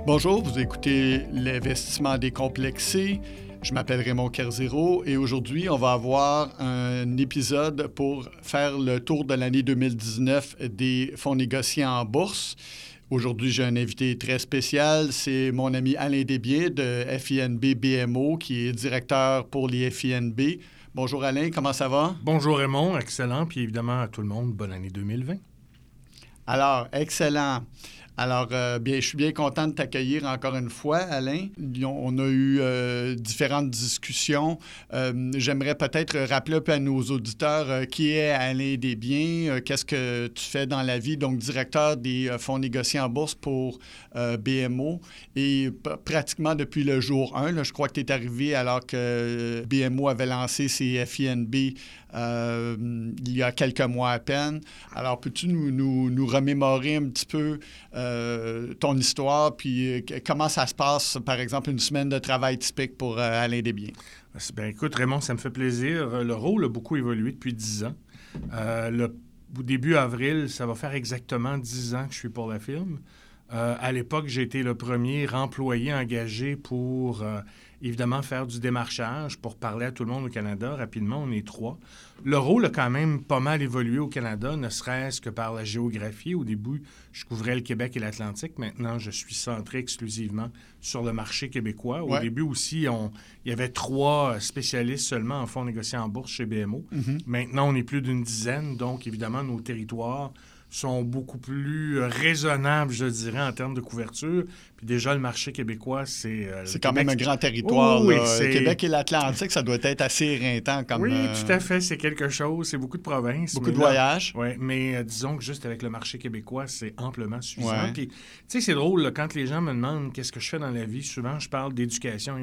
Bonjour, vous écoutez L'investissement décomplexé. Je m'appelle Raymond Kerzero et aujourd'hui, on va avoir un épisode pour faire le tour de l'année 2019 des fonds négociés en bourse. Aujourd'hui, j'ai un invité très spécial. C'est mon ami Alain Desbiens de FINB BMO, qui est directeur pour les FINB. Bonjour Alain, comment ça va? Bonjour Raymond, excellent. Puis évidemment à tout le monde, bonne année 2020. Alors, excellent. Alors, je suis bien content de t'accueillir encore une fois, Alain. On a eu différentes discussions. J'aimerais peut-être rappeler un peu à nos auditeurs qui est Alain Desbiens, qu'est-ce que tu fais dans la vie, donc directeur des fonds négociés en bourse pour BMO. Et pratiquement depuis le jour 1, là, je crois que tu es arrivé alors que BMO avait lancé ses FINB il y a quelques mois à peine. Alors, peux-tu nous remémorer un petit peu ton histoire, puis comment ça se passe, par exemple, une semaine de travail typique pour Alain Desbiens? Bien, écoute, Raymond, ça me fait plaisir. Le rôle a beaucoup évolué depuis 10 ans. Au début avril, ça va faire exactement 10 ans que je suis pour la firme. À l'époque, j'ai été le premier employé engagé pour, évidemment, faire du démarchage, pour parler à tout le monde au Canada. Rapidement, on est 3. Le rôle a quand même pas mal évolué au Canada, ne serait-ce que par la géographie. Au début, je couvrais le Québec et l'Atlantique. Maintenant, je suis centré exclusivement sur le marché québécois. Au début aussi, il y avait 3 spécialistes seulement en fonds négociés en bourse chez BMO. Mm-hmm. Maintenant, on est plus d'une dizaine. Donc, évidemment, nos territoires sont beaucoup plus raisonnables, je dirais, en termes de couverture. Puis déjà, le marché québécois, c'est quand même un grand territoire. Oui, le Québec et l'Atlantique, ça doit être assez éreintant. Oui, tout à fait. C'est quelque chose. C'est beaucoup de provinces. Beaucoup de voyages. Oui, mais disons que juste avec le marché québécois, c'est amplement suffisant. Puis, tu sais, c'est drôle, là, quand les gens me demandent qu'est-ce que je fais dans la vie, souvent, je parle d'éducation.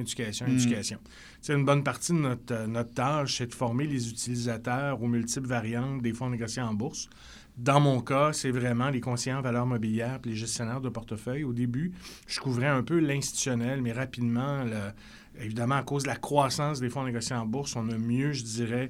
C'est une bonne partie de notre tâche, c'est de former les utilisateurs aux multiples variantes des fonds négociés en bourse. Dans mon cas, c'est vraiment les conseillers en valeurs mobilières et les gestionnaires de portefeuille. Au début, je couvrais un peu l'institutionnel, mais rapidement, évidemment, à cause de la croissance des fonds négociés en bourse, on a mieux, je dirais,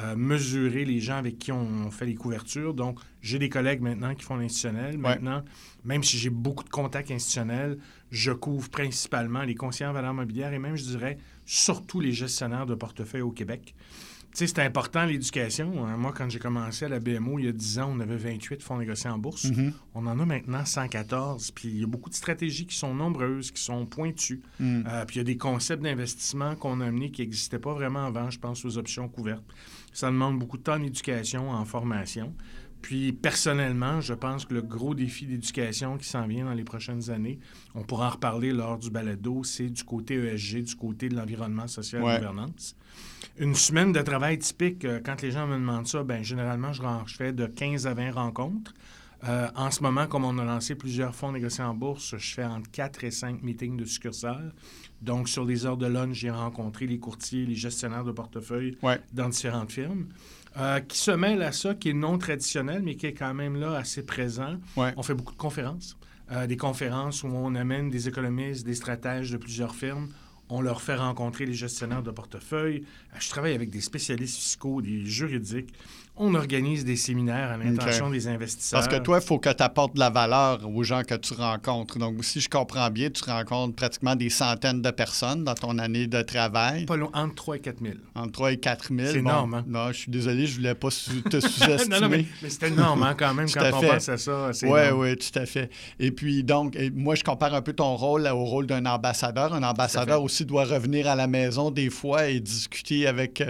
mesuré les gens avec qui on fait les couvertures. Donc, j'ai des collègues maintenant qui font l'institutionnel. Maintenant, même si j'ai beaucoup de contacts institutionnels, je couvre principalement les conseillers en valeurs mobilières et même, je dirais, surtout les gestionnaires de portefeuille au Québec. Tu sais, c'est important, l'éducation. Moi, quand j'ai commencé à la BMO, il y a 10 ans, on avait 28 fonds négociés en bourse. Mm-hmm. On en a maintenant 114. Puis il y a beaucoup de stratégies qui sont nombreuses, qui sont pointues. Puis il y a des concepts d'investissement qu'on a amenés qui n'existaient pas vraiment avant. Je pense aux options couvertes. Ça demande beaucoup de temps en éducation, en formation. Puis, personnellement, je pense que le gros défi d'éducation qui s'en vient dans les prochaines années, on pourra en reparler lors du balado, c'est du côté ESG, du côté de l'environnement social et gouvernance. Une semaine de travail typique, quand les gens me demandent ça, bien, généralement, je fais de 15 à 20 rencontres. En ce moment, comme on a lancé plusieurs fonds négociés en bourse, je fais entre 4 et 5 meetings de succursales. Donc, sur les heures de lunch, j'ai rencontré les courtiers, les gestionnaires de portefeuille dans différentes firmes. Qui se mêle à ça, qui est non traditionnel, mais qui est quand même là assez présent. On fait beaucoup de conférences. Des conférences où on amène des économistes, des stratèges de plusieurs firmes. On leur fait rencontrer les gestionnaires de portefeuille. Je travaille avec des spécialistes fiscaux, des juridiques. On organise des séminaires à l'intention des investisseurs. Parce que toi, il faut que tu apportes de la valeur aux gens que tu rencontres. Donc, si je comprends bien, tu rencontres pratiquement des centaines de personnes dans ton année de travail. Pas long, entre 3 et 4 000. Entre 3 et 4 000. C'est énorme, hein? Non, je suis désolé, je ne voulais pas te sous-estimer. non, mais c'est énorme, hein, quand même, quand on pense à ça. Oui, tout à fait. Et puis, donc, moi, je compare un peu ton rôle au rôle d'un ambassadeur. Un ambassadeur aussi doit revenir à la maison des fois et discuter avec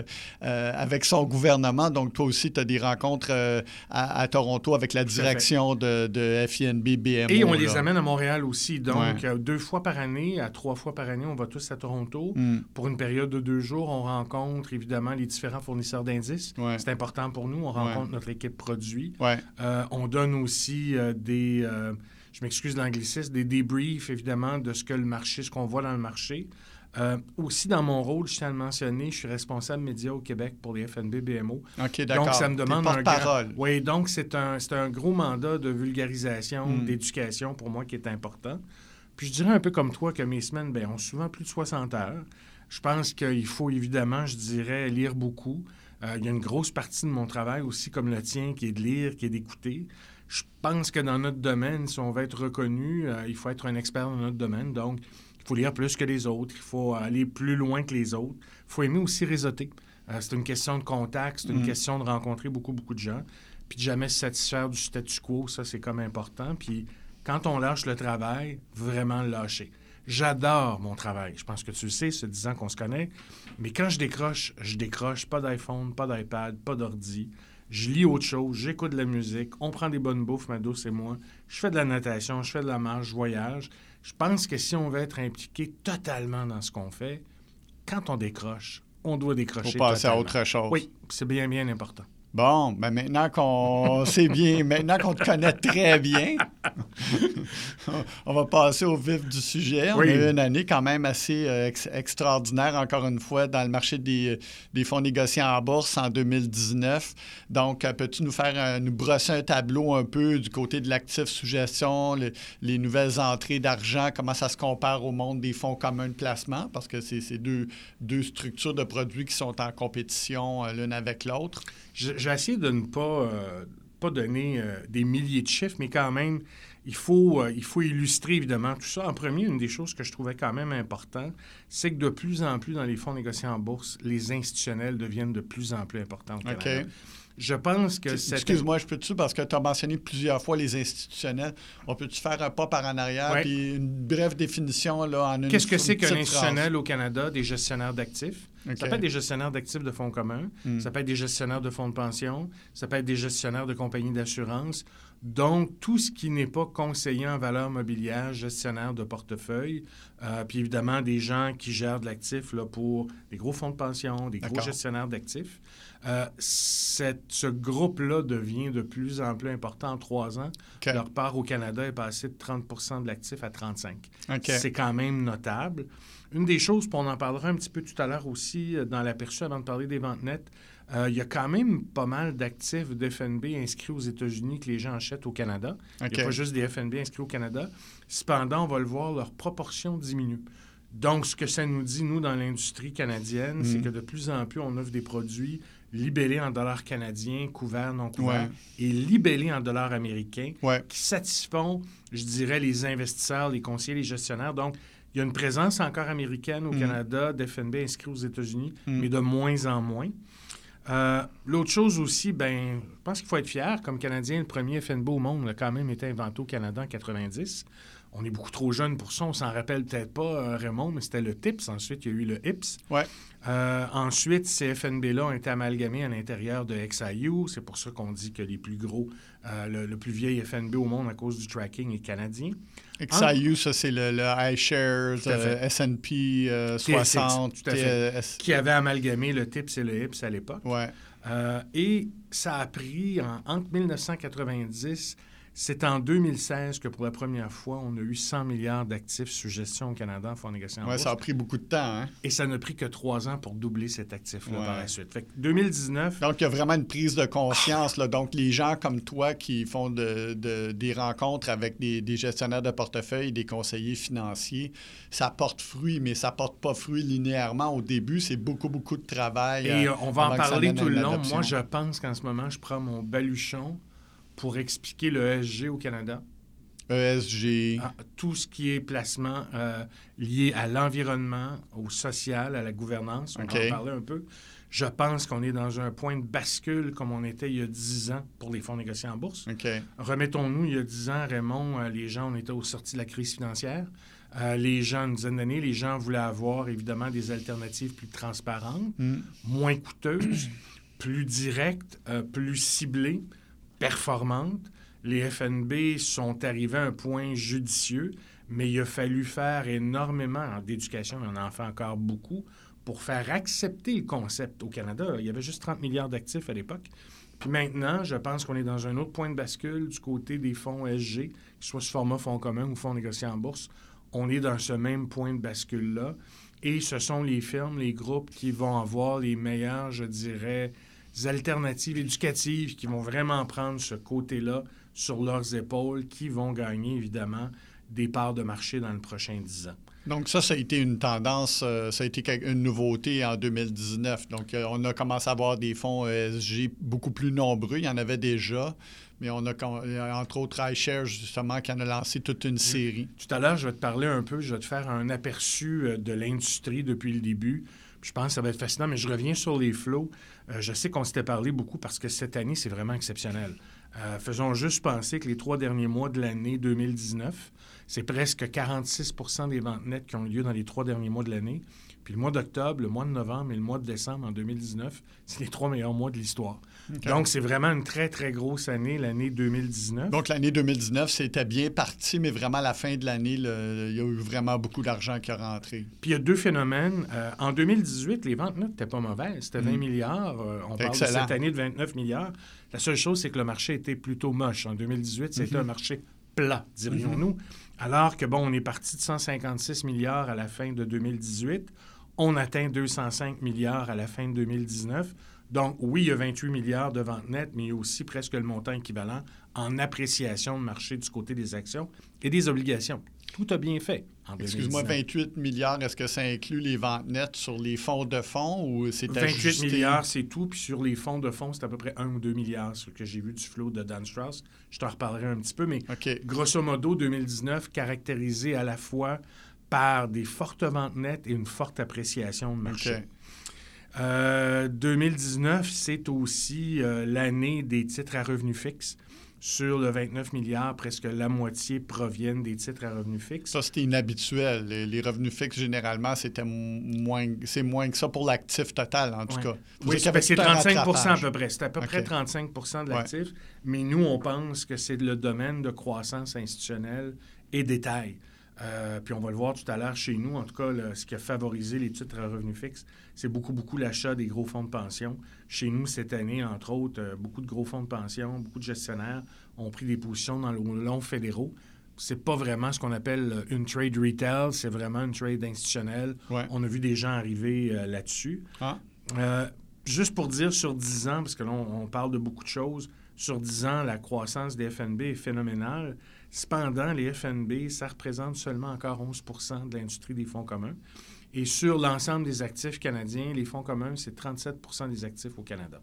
son gouvernement. Donc, toi aussi, tu as des rencontres à Toronto avec la direction de FINB BMO. Et on les amène à Montréal aussi. Donc, 2 fois par année, à 3 fois par année, on va tous à Toronto. Pour une période de 2 jours, on rencontre évidemment les différents fournisseurs d'indices. C'est important pour nous. On rencontre notre équipe produit. On donne aussi je m'excuse de l'anglicisme, des débriefs, évidemment, de ce qu'on voit dans le marché. Aussi, dans mon rôle, je tiens à le mentionner, je suis responsable média au Québec pour les FNB BMO. OK, d'accord. Donc, ça me demande un porte-parole. Oui, donc c'est un gros mandat de vulgarisation, d'éducation pour moi qui est important. Puis je dirais un peu comme toi que mes semaines ont souvent plus de 60 heures. Je pense qu'il faut évidemment, je dirais, lire beaucoup. Il y a une grosse partie de mon travail aussi, comme le tien, qui est de lire, qui est d'écouter. Je pense que dans notre domaine, si on veut être reconnu, il faut être un expert dans notre domaine. Donc, il faut lire plus que les autres, il faut aller plus loin que les autres. Il faut aimer aussi réseauter. C'est une question de contact, c'est une question de rencontrer beaucoup, beaucoup de gens. Puis de jamais se satisfaire du statu quo, ça, c'est comme important. Puis quand on lâche le travail, vraiment le lâcher. J'adore mon travail. Je pense que tu le sais, c'est 10 ans qu'on se connaît. Mais quand je décroche, pas d'iPhone, pas d'iPad, pas d'ordi. Je lis autre chose, j'écoute de la musique, on prend des bonnes bouffes, ma douce et moi. Je fais de la natation, je fais de la marche, je voyage. Je pense que si on veut être impliqué totalement dans ce qu'on fait, quand on décroche, on doit décrocher totalement. Faut passer à autre chose. Oui, c'est bien, bien important. Bon, ben maintenant qu'on sait bien, maintenant qu'on te connaît très bien, on va passer au vif du sujet. On a eu une année quand même assez extraordinaire, encore une fois, dans le marché des fonds négociés en bourse en 2019. Donc, peux-tu nous brosser un tableau un peu du côté de l'actif sous gestion, les nouvelles entrées d'argent, comment ça se compare au monde des fonds communs de placement? Parce que c'est deux structures de produits qui sont en compétition l'une avec l'autre. J'ai essayé de ne pas donner des milliers de chiffres, mais quand même, il faut illustrer évidemment tout ça. En premier, une des choses que je trouvais quand même important, c'est que de plus en plus dans les fonds négociés en bourse, les institutionnels deviennent de plus en plus importants au Canada. OK. Je pense que Excuse-moi, je peux-tu, parce que tu as mentionné plusieurs fois les institutionnels. On peut-tu faire un pas par en arrière puis une brève définition là, en une Qu'est-ce que c'est qu'un institutionnel phrase? Au Canada? Des gestionnaires d'actifs. Okay. Ça peut être des gestionnaires d'actifs de fonds communs. Ça peut être des gestionnaires de fonds de pension. Ça peut être des gestionnaires de compagnies d'assurance. Donc, tout ce qui n'est pas conseiller en valeur mobilière, gestionnaire de portefeuille, puis évidemment des gens qui gèrent de l'actif là, pour des gros fonds de pension, des gros gestionnaires d'actifs. Ce groupe-là devient de plus en plus important en 3 ans. Okay. Leur part au Canada est passée de 30 % de l'actif à 35 %. Okay. C'est quand même notable. Une des choses, puis on en parlera un petit peu tout à l'heure aussi dans l'aperçu avant de parler des ventes nettes, il y a quand même pas mal d'actifs d'FNB inscrits aux États-Unis que les gens achètent au Canada. Okay. Il n'y a pas juste des FNB inscrits au Canada. Cependant, on va le voir, leur proportion diminue. Donc, ce que ça nous dit, nous, dans l'industrie canadienne, c'est que de plus en plus, on offre des produits libellés en dollars canadiens, couverts, non couverts, et libellés en dollars américains, qui satisfont, je dirais, les investisseurs, les conseillers, les gestionnaires. Donc, il y a une présence encore américaine au Canada, d'FNB inscrits aux États-Unis, mais de moins en moins. L'autre chose aussi, je pense qu'il faut être fier. Comme Canadien, le premier FNB au monde a quand même été inventé au Canada en 90. On est beaucoup trop jeune pour ça. On s'en rappelle peut-être pas, Raymond, mais c'était le TIPS. Ensuite, il y a eu le HIPS. Ensuite, ces FNB-là ont été amalgamés à l'intérieur de XIU. C'est pour ça qu'on dit que les plus gros, le plus vieil FNB au monde à cause du tracking est canadien. XIU, ça, c'est le iShares, S&P 60. TSX, qui avait amalgamé le TIPS et le HIPS à l'époque. Et ça a pris, entre 1990... C'est en 2016 que, pour la première fois, on a eu 100 milliards d'actifs sous gestion au Canada en fonds négociés en bourse. Ça a pris beaucoup de temps, hein? Et ça n'a pris que 3 ans pour doubler cet actif-là par la suite. Fait que 2019... Donc, il y a vraiment une prise de conscience. Là. Donc, les gens comme toi qui font des rencontres avec des gestionnaires de portefeuille, des conseillers financiers, ça porte fruit, mais ça porte pas fruit linéairement. Au début, c'est beaucoup, beaucoup de travail. Et on va en parler tout le long. Moi, je pense qu'en ce moment, je prends mon baluchon pour expliquer le ESG au Canada. ESG. Tout ce qui est placement lié à l'environnement, au social, à la gouvernance. On va en parler un peu. Je pense qu'on est dans un point de bascule comme on était il y a 10 ans pour les fonds négociés en bourse. Remettons-nous, il y a 10 ans, Raymond, les gens, on était aux sorties de la crise financière. Les gens, une dizaine d'années, les gens voulaient avoir évidemment des alternatives plus transparentes, moins coûteuses, plus directes, plus ciblées, performantes. Les FNB sont arrivés à un point judicieux, mais il a fallu faire énormément d'éducation, on en fait encore beaucoup, pour faire accepter le concept au Canada. Il y avait juste 30 milliards d'actifs à l'époque. Puis maintenant, je pense qu'on est dans un autre point de bascule du côté des fonds ESG, que ce soit sous format fonds communs ou fonds négociés en bourse. On est dans ce même point de bascule-là. Et ce sont les firmes, les groupes qui vont avoir les meilleures, je dirais, alternatives éducatives, qui vont vraiment prendre ce côté-là sur leurs épaules, qui vont gagner, évidemment, des parts de marché dans le prochain 10 ans. Donc ça a été une tendance, ça a été une nouveauté en 2019. Donc on a commencé à avoir des fonds ESG beaucoup plus nombreux. Il y en avait déjà, Mais on a, entre autres, iShares, justement, qui en a lancé toute une série. Tout à l'heure, je vais te parler un peu, je vais te faire un aperçu de l'industrie depuis le début. Je pense que ça va être fascinant, mais je reviens sur les flots. Je sais qu'on s'était parlé beaucoup parce que cette année, c'est vraiment exceptionnel. Faisons juste penser que les 3 derniers mois de l'année 2019, c'est presque 46 % des ventes nettes qui ont eu lieu dans les 3 derniers mois de l'année. Puis le mois d'octobre, le mois de novembre et le mois de décembre en 2019, c'est les 3 meilleurs mois de l'histoire. Okay. Donc, c'est vraiment une très, très grosse année, l'année 2019. Donc, l'année 2019, c'était bien parti, mais vraiment à la fin de l'année, il y a eu vraiment beaucoup d'argent qui est rentré. Puis, il y a 2 phénomènes. En 2018, les ventes nettes n'étaient pas mauvaises. C'était 20 milliards. On parle de cette année de 29 milliards. La seule chose, c'est que le marché était plutôt moche. En 2018, c'était un marché plat, dirions-nous. Alors que, on est parti de 156 milliards à la fin de 2018. On atteint 205 milliards à la fin de 2019. Donc, oui, il y a 28 milliards de ventes nettes, mais il y a aussi presque le montant équivalent en appréciation de marché du côté des actions et des obligations. Tout a bien fait en 2019. Excuse-moi, 28 milliards, est-ce que ça inclut les ventes nettes sur les fonds de fonds ou c'est 28 ajusté? milliards, c'est tout. Puis sur les fonds de fonds, c'est à peu près 1 ou 2 milliards, ce que j'ai vu du flow de Dan Strauss. Je t'en reparlerai un petit peu, mais grosso modo, 2019, caractérisé à la fois par des fortes ventes nettes et une forte appréciation de marché. 2019, c'est aussi l'année des titres à revenus fixes. Sur le 29 milliards, presque la moitié proviennent des titres à revenus fixes. Ça, c'était inhabituel. Les revenus fixes, généralement, c'est moins que ça pour l'actif total, en tout cas. Oui, c'est 35 % à peu près. C'est à peu près 35 % de l'actif. Mais nous, on pense que c'est le domaine de croissance institutionnelle et détail. Puis on va le voir tout à l'heure chez nous. En tout cas, ce qui a favorisé les titres à revenus fixes, c'est beaucoup l'achat des gros fonds de pension. Chez nous, cette année, entre autres, beaucoup de gros fonds de pension, beaucoup de gestionnaires ont pris des positions dans le long fédéraux. C'est pas vraiment ce qu'on appelle une trade retail, c'est vraiment une trade institutionnelle. Ouais. On a vu des gens arriver là-dessus. Juste pour dire sur 10 ans, parce que là, on parle de beaucoup de choses, sur 10 ans, la croissance des FNB est phénoménale. Cependant, les FNB, ça représente seulement encore 11 % de l'industrie des fonds communs. Et sur l'ensemble des actifs canadiens, les fonds communs, c'est 37 % des actifs au Canada.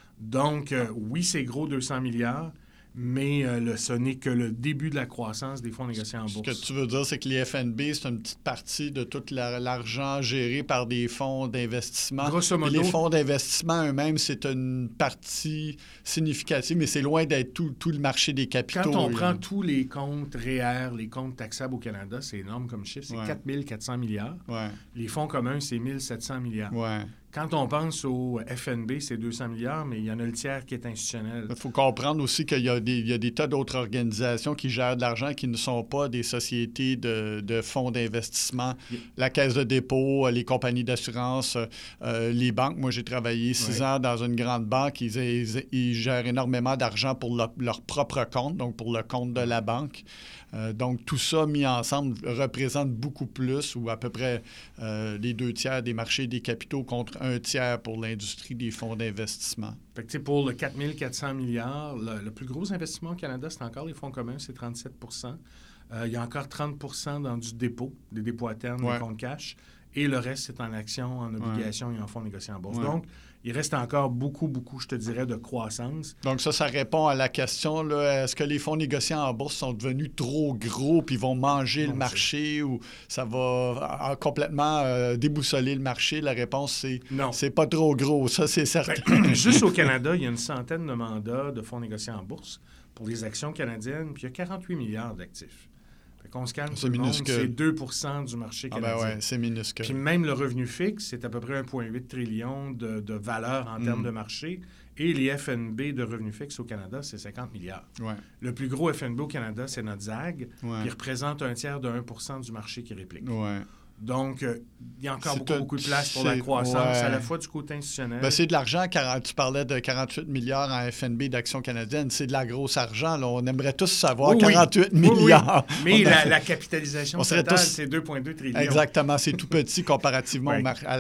Donc, oui, c'est gros, 200 milliards, mais ce n'est que le début de la croissance des fonds négociés en bourse. Ce que tu veux dire, c'est que les FNB, c'est une petite partie de tout l'argent géré par des fonds d'investissement. Grosso modo. Et les fonds d'investissement eux-mêmes, c'est une partie significative, mais c'est loin d'être tout le marché des capitaux. Quand on prend tous les comptes REER, les comptes taxables au Canada, c'est énorme comme chiffre, c'est 4 400 milliards. Ouais. Les fonds communs, c'est 1 700 milliards. Ouais. Quand on pense au FNB, c'est 200 milliards, mais il y en a le tiers qui est institutionnel. Il faut comprendre aussi qu'il y a des tas d'autres organisations qui gèrent de l'argent qui ne sont pas des sociétés de fonds d'investissement. La Caisse de dépôt, les compagnies d'assurance, les banques. Moi, j'ai travaillé 6 ans dans une grande banque. Ils gèrent énormément d'argent pour leur propre compte, donc pour le compte de la banque. Donc, tout ça mis ensemble représente beaucoup plus, ou à peu près les 2 tiers des marchés des capitaux contre 1 tiers pour l'industrie des fonds d'investissement. Fait que, pour le 4 400 milliards, le plus gros investissement au Canada, c'est encore les fonds communs, c'est 37 %. Il y a encore 30 % dans du dépôt, des dépôts à terme, des comptes cash. Et le reste, c'est en actions, en obligations et en fonds négociés en bourse. Donc, il reste encore beaucoup, je te dirais, de croissance. Donc ça répond à la question, là, est-ce que les fonds négociés en bourse sont devenus trop gros puis vont manger le marché ou ça va complètement déboussoler le marché? La réponse, c'est non. C'est pas trop gros, ça, c'est certain. Juste au Canada, il y a une centaine de mandats de fonds négociés en bourse pour les actions canadiennes, puis il y a 48 milliards d'actifs. Qu'on se calme, c'est 2 % du marché canadien. Ah ben ouais, c'est minuscule. Puis même le revenu fixe, c'est à peu près 1,8 trillion de valeur en termes de marché. Et les FNB de revenus fixes au Canada, c'est 50 milliards. Ouais. Le plus gros FNB au Canada, c'est notre ZAG, qui représente un tiers de 1 % du marché qui réplique. Ouais. Donc, il y a encore beaucoup de place pour la croissance, à la fois du côté institutionnel. Ben, c'est de l'argent. Tu parlais de 48 milliards en FNB d'actions canadiennes. C'est de la grosse argent. Là. On aimerait tous savoir 48 milliards. Oui. Mais la capitalisation totale, c'est 2,2 trillions. Exactement. C'est tout petit comparativement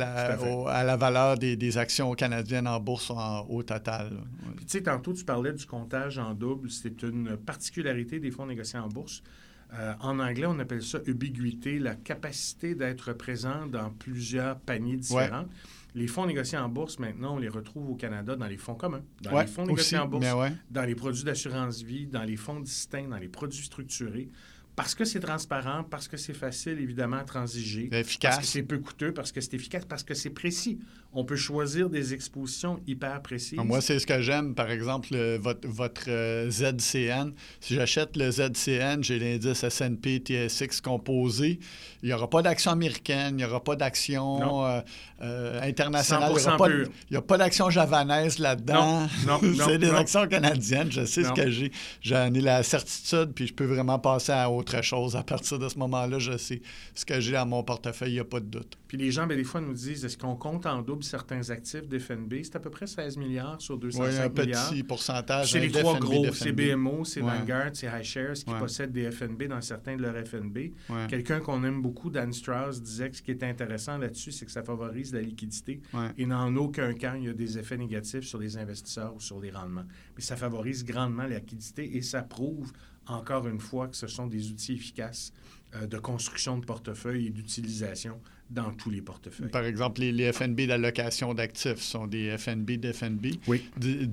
à la valeur des actions canadiennes en bourse au total. Puis, tu sais, tantôt, tu parlais du comptage en double. C'est une particularité des fonds négociés en bourse. En anglais, on appelle ça ubiquité, la capacité d'être présent dans plusieurs paniers différents. Les fonds négociés en bourse, maintenant, on les retrouve au Canada dans les fonds communs, dans les fonds négociés en bourse, dans les produits d'assurance-vie, dans les fonds distincts, dans les produits structurés. Parce que c'est transparent, parce que c'est facile, évidemment, à transiger. Efficace. Parce que c'est peu coûteux, parce que c'est efficace, parce que c'est précis. On peut choisir des expositions hyper précises. Moi, c'est ce que j'aime. Par exemple, votre ZCN. Si j'achète le ZCN, j'ai l'indice S&P TSX composé. Il n'y aura pas d'action américaine, il n'y aura pas d'action internationale. Il n'y a pas d'action javanaise là-dedans. Non, c'est des actions canadiennes. Je sais ce que j'ai. J'en ai la certitude, puis je peux vraiment passer à autre chose. À partir de ce moment-là, je sais ce que j'ai dans mon portefeuille, il n'y a pas de doute. Puis les gens, des fois, nous disent, est-ce qu'on compte en double certains actifs d'FNB? C'est à peu près 16 milliards sur 205 milliards. Oui, un petit pourcentage. C'est les trois gros. C'est BMO, c'est Vanguard, c'est iShares qui possèdent des FNB dans certains de leurs FNB. Ouais. Quelqu'un qu'on aime beaucoup, Dan Strauss, disait que ce qui est intéressant là-dessus, c'est que ça favorise la liquidité. Et dans aucun cas, il y a des effets négatifs sur les investisseurs ou sur les rendements. Mais ça favorise grandement la liquidité et ça prouve, encore une fois, que ce sont des outils efficaces de construction de portefeuille et d'utilisation dans tous les portefeuilles. Par exemple, les FNB d'allocation d'actifs sont des FNB d'FNB. Oui.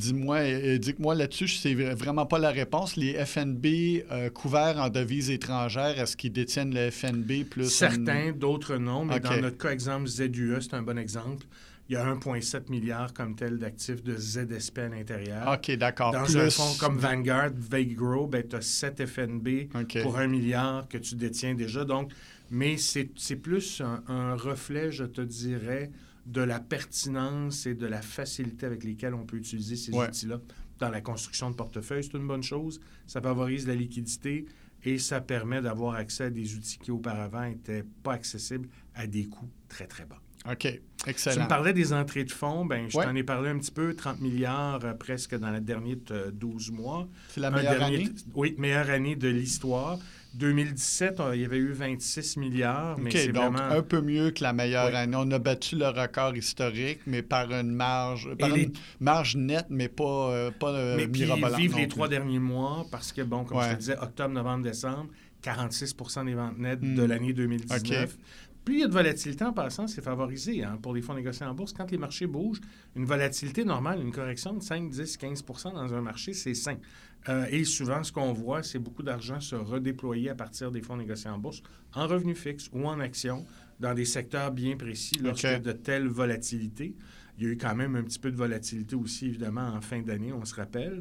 Dis-moi là-dessus, c'est vraiment pas la réponse. Les FNB couverts en devises étrangères, est-ce qu'ils détiennent le FNB plus... Certains, d'autres non, mais dans notre cas, exemple, ZUE, c'est un bon exemple. Il y a 1,7 milliard comme tel d'actifs de ZSP à l'intérieur. OK, d'accord. Dans un fonds comme Vanguard, Vigro, tu as 7 FNB pour 1 milliard que tu détiens déjà. Donc, mais c'est plus un reflet, je te dirais, de la pertinence et de la facilité avec lesquelles on peut utiliser ces outils-là dans la construction de portefeuille. C'est une bonne chose. Ça favorise la liquidité et ça permet d'avoir accès à des outils qui, auparavant, n'étaient pas accessibles à des coûts très, très bas. OK, excellent. Tu me parlais des entrées de fonds. Je t'en ai parlé un petit peu, 30 milliards presque dans la dernière 12 mois. C'est la meilleure année? Oui, meilleure année de l'histoire. 2017, il y avait eu 26 milliards, mais c'est donc vraiment... un peu mieux que la meilleure année. On a battu le record historique, mais par une marge, marge nette, mais pas mirabolante. Mais vivre les 3 derniers mois, parce que, comme je te disais, octobre, novembre, décembre, 46 des ventes nettes de l'année 2019. Okay. Plus il y a de volatilité en passant, c'est favorisé pour les fonds négociés en bourse. Quand les marchés bougent, une volatilité normale, une correction de 5, 10, 15 % dans un marché, c'est sain. Et souvent, ce qu'on voit, c'est beaucoup d'argent se redéployer à partir des fonds négociés en bourse, en revenus fixes ou en actions, dans des secteurs bien précis lorsque y a de telles volatilités. Il y a eu quand même un petit peu de volatilité aussi, évidemment, en fin d'année, on se rappelle.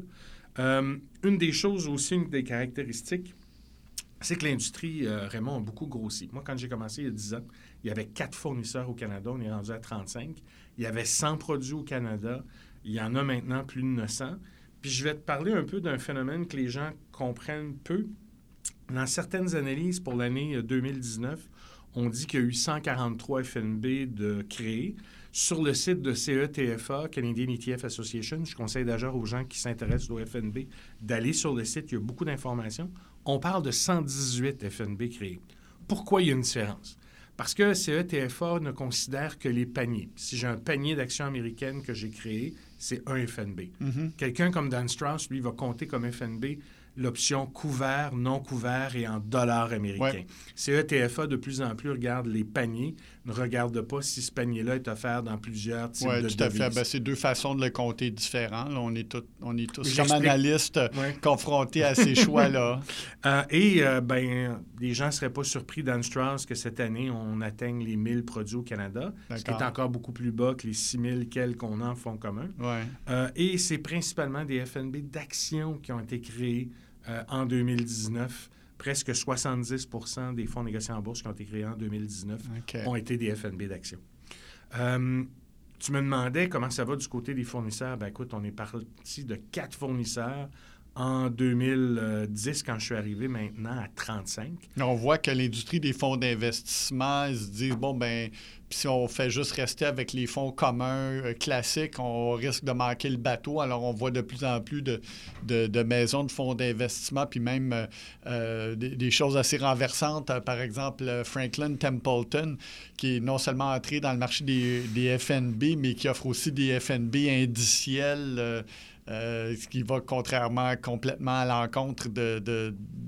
Une des choses aussi, une des caractéristiques, c'est que l'industrie, Raymond, a beaucoup grossi. Moi, quand j'ai commencé il y a 10 ans, il y avait 4 fournisseurs au Canada. On est rendu à 35. Il y avait 100 produits au Canada. Il y en a maintenant plus de 900. Puis je vais te parler un peu d'un phénomène que les gens comprennent peu. Dans certaines analyses pour l'année 2019, on dit qu'il y a eu 143 FNB de créés. Sur le site de CETFA, Canadian ETF Association, je conseille d'ailleurs aux gens qui s'intéressent au FNB d'aller sur le site. Il y a beaucoup d'informations. On parle de 118 FNB créés. Pourquoi il y a une différence? Parce que CETFA ne considère que les paniers. Si j'ai un panier d'actions américaines que j'ai créé, c'est un FNB. Mm-hmm. Quelqu'un comme Dan Strauss, lui, va compter comme FNB l'option couvert, non couvert et en dollars américains. Ouais. CETFA, de plus en plus, regarde les paniers, ne regarde pas si ce panier-là est offert dans plusieurs types de devises. Oui, tout à fait. C'est 2 façons de le compter différents. Là, on est tous comme analystes confrontés à ces choix-là. Les gens ne seraient pas surpris, Dan Strauss, que cette année, on atteigne les 1000 produits au Canada, ce qui est encore beaucoup plus bas que les 6000 quelques qu'on a en fonds communs. Ouais. Et c'est principalement des FNB d'actions qui ont été créés en 2019, presque 70 % des fonds négociés en bourse qui ont été créés en 2019 ont été des FNB d'actions. Tu me demandais comment ça va du côté des fournisseurs. Écoute, on est parti de 4 fournisseurs en 2010, quand je suis arrivé maintenant à 35. On voit que l'industrie des fonds d'investissement, ils se disent, puis si on fait juste rester avec les fonds communs classiques, on risque de manquer le bateau. Alors, on voit de plus en plus de maisons de fonds d'investissement, puis même des choses assez renversantes. Par exemple, Franklin Templeton, qui est non seulement entré dans le marché des FNB, mais qui offre aussi des FNB indiciels, ce qui va complètement à l'encontre de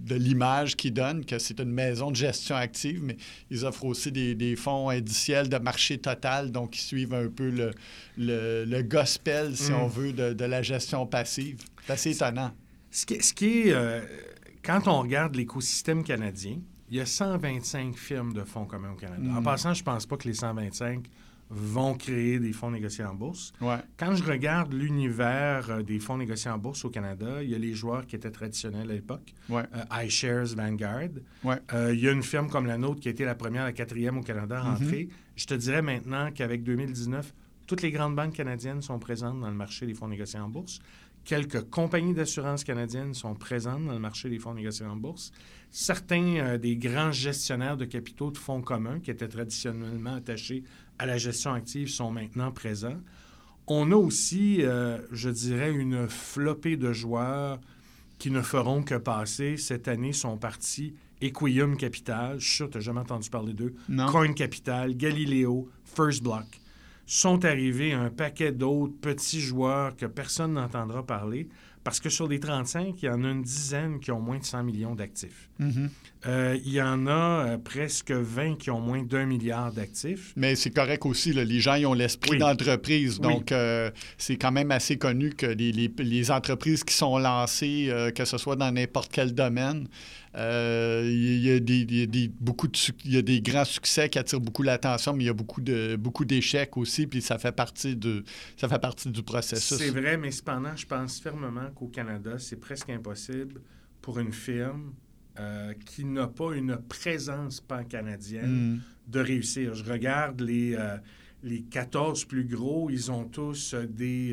de l'image qu'ils donnent, que c'est une maison de gestion active, mais ils offrent aussi des fonds indiciels de marché total, donc ils suivent un peu le gospel, si on veut, de la gestion passive. C'est assez étonnant. Ce qui est quand on regarde l'écosystème canadien, il y a 125 firmes de fonds communs au Canada. En passant, je ne pense pas que les 125 vont créer des fonds négociés en bourse. Ouais. Quand je regarde l'univers des fonds négociés en bourse au Canada, il y a les joueurs qui étaient traditionnels à l'époque, iShares, Vanguard. Ouais. Il y a une firme comme la nôtre qui a été la première, la quatrième au Canada à rentrer. Je te dirais maintenant qu'avec 2019, toutes les grandes banques canadiennes sont présentes dans le marché des fonds négociés en bourse. Quelques compagnies d'assurance canadiennes sont présentes dans le marché des fonds négociés en bourse. Certains des grands gestionnaires de capitaux de fonds communs qui étaient traditionnellement attachés à la gestion active sont maintenant présents. On a aussi, je dirais, une flopée de joueurs qui ne feront que passer. Cette année, sont partis Equium Capital, je suis sûr que tu n'as jamais entendu parler d'eux, Non. Coin Capital, Galileo, First Block. Sont arrivés un paquet d'autres petits joueurs que personne n'entendra parler parce que sur les 35, il y en a une dizaine qui ont moins de 100 millions d'actifs. Il y en a presque 20 qui ont moins d'1 milliard d'actifs. Mais c'est correct aussi, là, les gens ils ont l'esprit d'entreprise. Donc, c'est quand même assez connu que les entreprises qui sont lancées, que ce soit dans n'importe quel domaine, il y a des grands succès qui attirent beaucoup l'attention, mais il y a beaucoup d'échecs aussi, puis ça fait partie du processus. C'est vrai, mais cependant, je pense fermement qu'au Canada, c'est presque impossible pour une firme qui n'a pas une présence pan-canadienne de réussir. Je regarde les 14 plus gros, ils ont tous des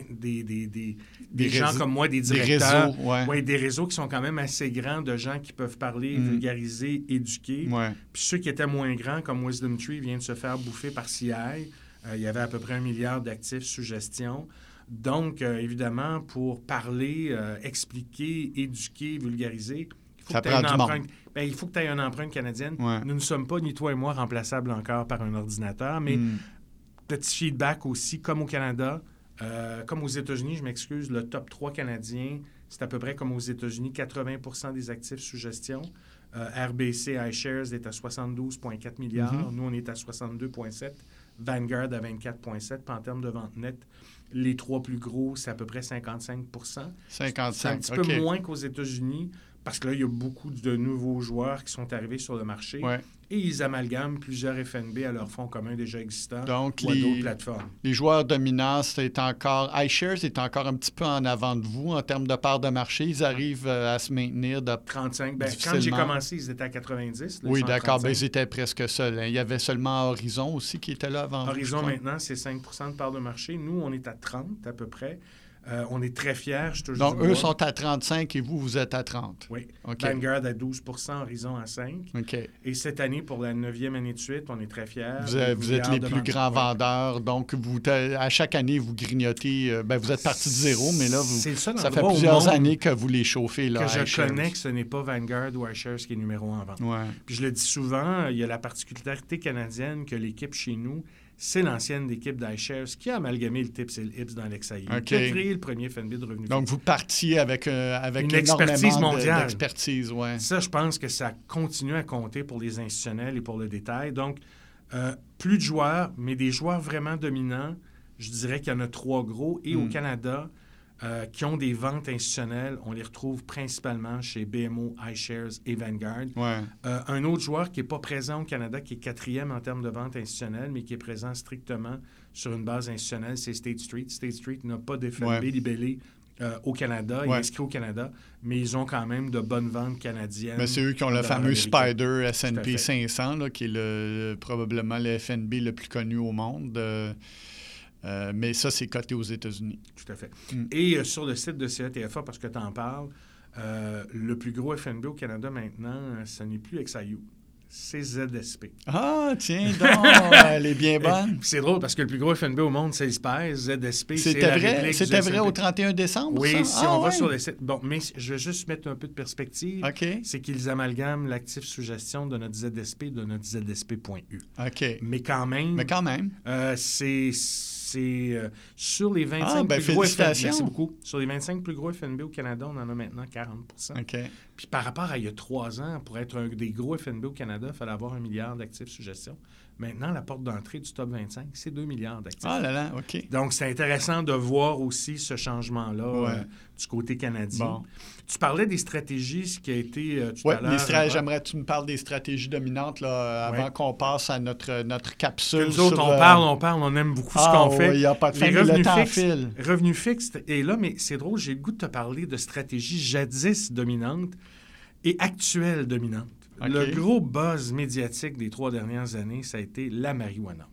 gens comme moi, des directeurs. Des réseaux, des réseaux qui sont quand même assez grands de gens qui peuvent parler, vulgariser, éduquer. Puis ceux qui étaient moins grands, comme Wisdom Tree, viennent de se faire bouffer par CI. Il y avait à peu près 1 milliard d'actifs sous gestion. Donc, évidemment, pour parler, expliquer, éduquer, vulgariser, il faut que tu aies une empreinte canadienne. Nous ne sommes pas, ni toi et moi, remplaçables encore par un ordinateur, mais petit feedback aussi, comme au Canada, comme aux États-Unis, je m'excuse, le top 3 canadien, c'est à peu près comme aux États-Unis, 80% des actifs sous gestion. RBC iShares est à 72,4 milliards. Nous, on est à 62,7. Vanguard à 24,7. Puis en termes de vente nette, les trois plus gros, c'est à peu près 55 C'est un petit peu moins qu'aux États-Unis parce que là, il y a beaucoup de nouveaux joueurs qui sont arrivés sur le marché et ils amalgament plusieurs FNB à leurs fonds communs déjà existants ou à d'autres plateformes. Les joueurs dominants, iShares est encore un petit peu en avant de vous en termes de part de marché. Ils arrivent à se maintenir de 35. Quand j'ai commencé, ils étaient à 90. Oui, d'accord. Ils étaient presque seuls. Il y avait seulement Horizon aussi qui était là avant. Horizon, maintenant, c'est 5 de part de marché. Nous, on est à 30 à peu près. On est très fiers. Donc, eux sont à 35 et vous êtes à 30. Oui. Vanguard à 12 Horizon à 5 Et cette année, pour la 9e année de suite, on est très fiers. Vous êtes les plus grands vendeurs. Donc, à chaque année, vous grignotez. Vous êtes parti de zéro, mais là, ça fait plusieurs années que vous les chauffez. Là, que je connais que ce n'est pas Vanguard ou iShares qui est numéro 1 en vente. Puis je le dis souvent, il y a la particularité canadienne que l'équipe chez nous, c'est l'ancienne équipe d'iShares qui a amalgamé le TIPS et le HIPS dans l'XAI, qui a créé le premier FNB de revenus. Donc, vous partiez avec une expertise mondiale. D'expertise, Ça, je pense que ça continue à compter pour les institutionnels et pour le détail. Donc, plus de joueurs, mais des joueurs vraiment dominants. Je dirais qu'il y en a 3 gros. Et au Canada, qui ont des ventes institutionnelles, on les retrouve principalement chez BMO, iShares et Vanguard. Un autre joueur qui n'est pas présent au Canada, qui est 4e en termes de ventes institutionnelles, mais qui est présent strictement sur une base institutionnelle, c'est State Street. State Street n'a pas d'FNB libellé au Canada. Il est inscrit au Canada, mais ils ont quand même de bonnes ventes canadiennes. Mais c'est eux qui ont le fameux Spider S&P 500, là, qui est probablement le FNB le plus connu au monde. Mais ça, c'est coté aux États-Unis. Tout à fait. Et sur le site de CETFA, parce que tu en parles, le plus gros FNB au Canada maintenant, ce n'est plus XIU. C'est ZSP. Ah, tiens donc, elle est bien bonne. C'est drôle parce que le plus gros FNB au monde, c'est le SPAC. ZSP, c'est la réplique. C'était vrai au 31 décembre, oui, ça? Si on va sur le site. Bon, mais je vais juste mettre un peu de perspective. OK. C'est qu'ils amalgament l'actif sous gestion de notre ZSP de notre ZSP.U. OK. Mais quand même. C'est C'est sur les 25 plus gros FNB. Merci beaucoup. Sur les 25 plus gros FNB au Canada, on en a maintenant 40 %. OK. Puis par rapport à il y a 3 ans, pour être un des gros FNB au Canada, il fallait avoir 1 milliard d'actifs sous gestion. Maintenant, la porte d'entrée du top 25, c'est 2 milliards d'actifs. Ah là là, OK. Donc, c'est intéressant de voir aussi ce changement-là du côté canadien. Bon. Tu parlais des stratégies, ce qui a été tout à l'heure. J'aimerais que tu me parles des stratégies dominantes là, avant qu'on passe à notre capsule. Nous autres, on parle, on aime beaucoup ce qu'on fait. Il n'y a pas de fin, le temps file. Revenus fixes est là, mais c'est drôle, j'ai le goût de te parler de stratégies jadis dominantes et actuelles dominantes. Okay. Le gros buzz médiatique des 3 dernières années, ça a été la marijuana.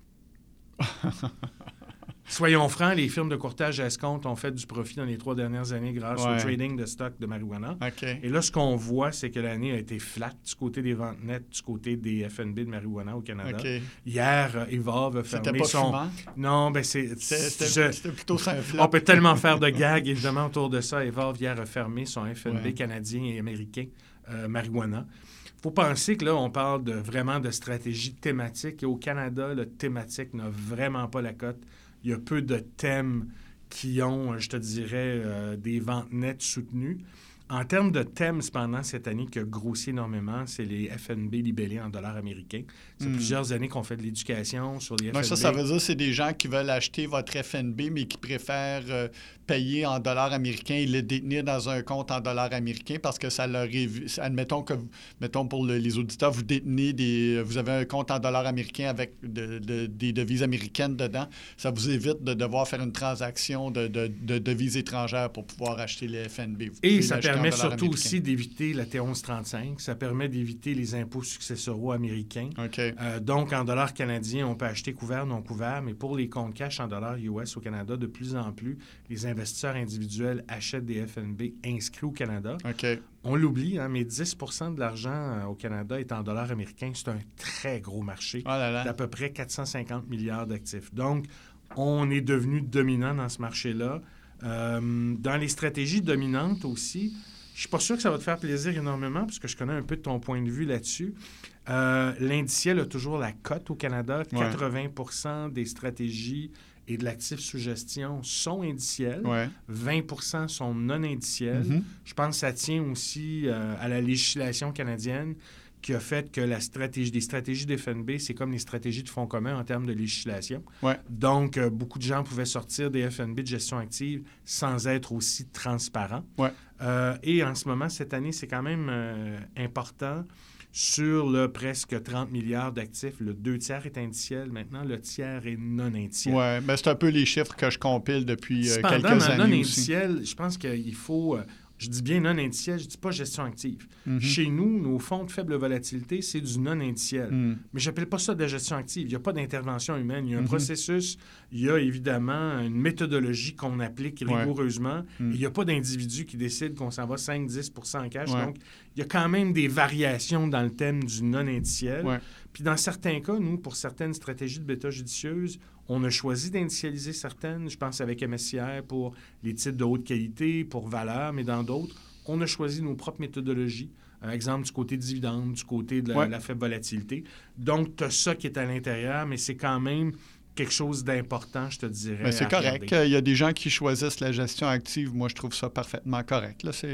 Soyons francs, les firmes de courtage à escompte ont fait du profit dans les 3 dernières années grâce au trading de stock de marijuana. Okay. Et là, ce qu'on voit, c'est que l'année a été flat du côté des ventes nettes, du côté des FNB de marijuana au Canada. Okay. Hier, Evolve a fermé C'était pas fumant? Non, bien c'était plutôt simple. On peut tellement faire de gags, évidemment, autour de ça. Evolve, hier, a fermé son FNB canadien et américain marijuana. Il faut penser que là, on parle vraiment de stratégie thématique. Et au Canada, le thématique n'a vraiment pas la cote. Il y a peu de thèmes qui ont, je te dirais, des ventes nettes soutenues. En termes de thèmes, cependant, cette année qui a grossi énormément, c'est les FNB libellés en dollars américains. C'est plusieurs années qu'on fait de l'éducation sur les FNB. Ça veut dire que c'est des gens qui veulent acheter votre FNB, mais qui préfèrent payer en dollars américains et le détenir dans un compte en dollars américains parce que ça leur évite... Admettons que, pour les auditeurs, vous avez un compte en dollars américains avec des devises américaines dedans. Ça vous évite de devoir faire une transaction de devises étrangères pour pouvoir acheter les FNB. Et ça permet surtout aussi d'éviter la T1135. Ça permet d'éviter les impôts successoraux américains. Okay. Donc, en dollars canadiens, on peut acheter couvert, non couvert, mais pour les comptes cash en dollars US au Canada, de plus en plus, les investisseurs individuels achètent des FNB inscrits au Canada. Okay. On l'oublie, mais 10 % de l'argent au Canada est en dollars américains. C'est un très gros marché d'à peu près 450 milliards d'actifs. Donc, on est devenu dominant dans ce marché-là. Dans les stratégies dominantes aussi, je ne suis pas sûr que ça va te faire plaisir énormément parce que je connais un peu de ton point de vue là-dessus. L'indiciel a toujours la cote au Canada. 80 % des stratégies et de l'actif sous gestion sont indiciels. 20 % sont non indiciels. Mm-hmm. Je pense que ça tient aussi à la législation canadienne qui a fait que les stratégies d'FNB, c'est comme les stratégies de fonds communs en termes de législation. Donc, beaucoup de gens pouvaient sortir des FNB de gestion active sans être aussi transparents. Et en ce moment, cette année, c'est quand même important. Sur le presque 30 milliards d'actifs, le 2 tiers est indiciel. Maintenant, le tiers est non indiciel. Oui, bien, c'est un peu les chiffres que je compile depuis quelques années non indiciel, je pense qu'il faut... Je dis bien non-indiciel, je ne dis pas gestion active. Mm-hmm. Chez nous, nos fonds de faible volatilité, c'est du non-indiciel. Mais je n'appelle pas ça de la gestion active. Il n'y a pas d'intervention humaine. Il y a un processus, il y a évidemment une méthodologie qu'on applique rigoureusement. Il n'y a pas d'individu qui décide qu'on s'en va 5-10 % en cash. Donc, il y a quand même des variations dans le thème du non-indiciel. Puis dans certains cas, nous, pour certaines stratégies de bêta judicieuse, on a choisi d'indicialiser certaines. Je pense avec MSCI pour les titres de haute qualité, pour valeur, mais dans d'autres, on a choisi nos propres méthodologies. Exemple, du côté dividende, du côté de la faible volatilité. Donc, tu as ça qui est à l'intérieur, mais c'est quand même quelque chose d'important, je te dirais. Mais c'est correct. Il y a des gens qui choisissent la gestion active. Moi, je trouve ça parfaitement correct. Là,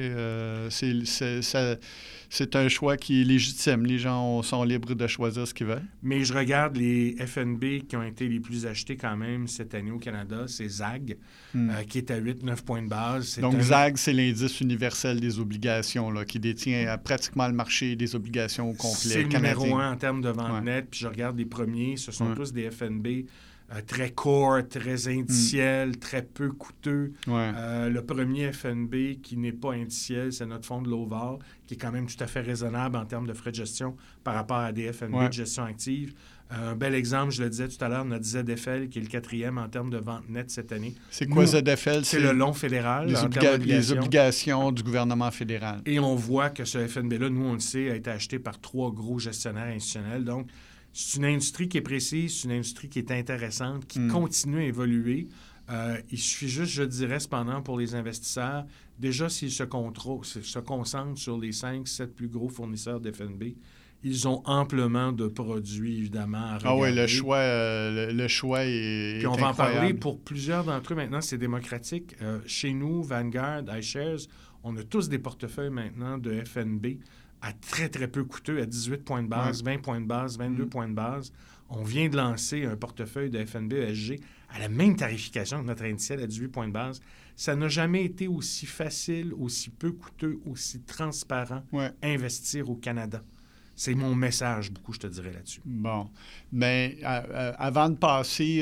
c'est un choix qui est légitime. Les gens sont libres de choisir ce qu'ils veulent. Mais je regarde les FNB qui ont été les plus achetés quand même cette année au Canada. C'est ZAG, qui est à 8-9 points de base. Donc, ZAG, c'est l'indice universel des obligations là, qui détient pratiquement le marché des obligations au complet. C'est le numéro 1 en termes de vente nette. Puis je regarde les premiers. Ce sont tous des FNB très core, très indiciel, très peu coûteux. Le premier FNB qui n'est pas indiciel, c'est notre fonds de l'Oval, qui est quand même tout à fait raisonnable en termes de frais de gestion par rapport à des FNB de gestion active. Un bel exemple, je le disais tout à l'heure, notre ZFL, qui est le 4e en termes de vente nette cette année. C'est quoi ZFL? C'est le long fédéral. Les obligations du gouvernement fédéral. Et on voit que ce FNB-là, nous, on le sait, a été acheté par 3 gros gestionnaires institutionnels. Donc, c'est une industrie qui est précise, c'est une industrie qui est intéressante, qui continue à évoluer. Il suffit juste, je dirais, cependant, pour les investisseurs, déjà, s'ils se concentrent sur les 5-7 plus gros fournisseurs d'FNB, Ils ont amplement de produits, évidemment, à regarder. Ah oui, le choix est Puis on va incroyable. en parler pour plusieurs d'entre eux maintenant, c'est démocratique. Chez nous, Vanguard, iShares, on a tous des portefeuilles maintenant de FNB à très, très peu coûteux, à 18 points de base, 20 points de base, 22 points de base. On vient de lancer un portefeuille de FNB ESG à la même tarification que notre indiciel à 18 points de base. Ça n'a jamais été aussi facile, aussi peu coûteux, aussi transparent investir au Canada. C'est mon message, beaucoup, je te dirais, là-dessus. Bon. Mais avant de passer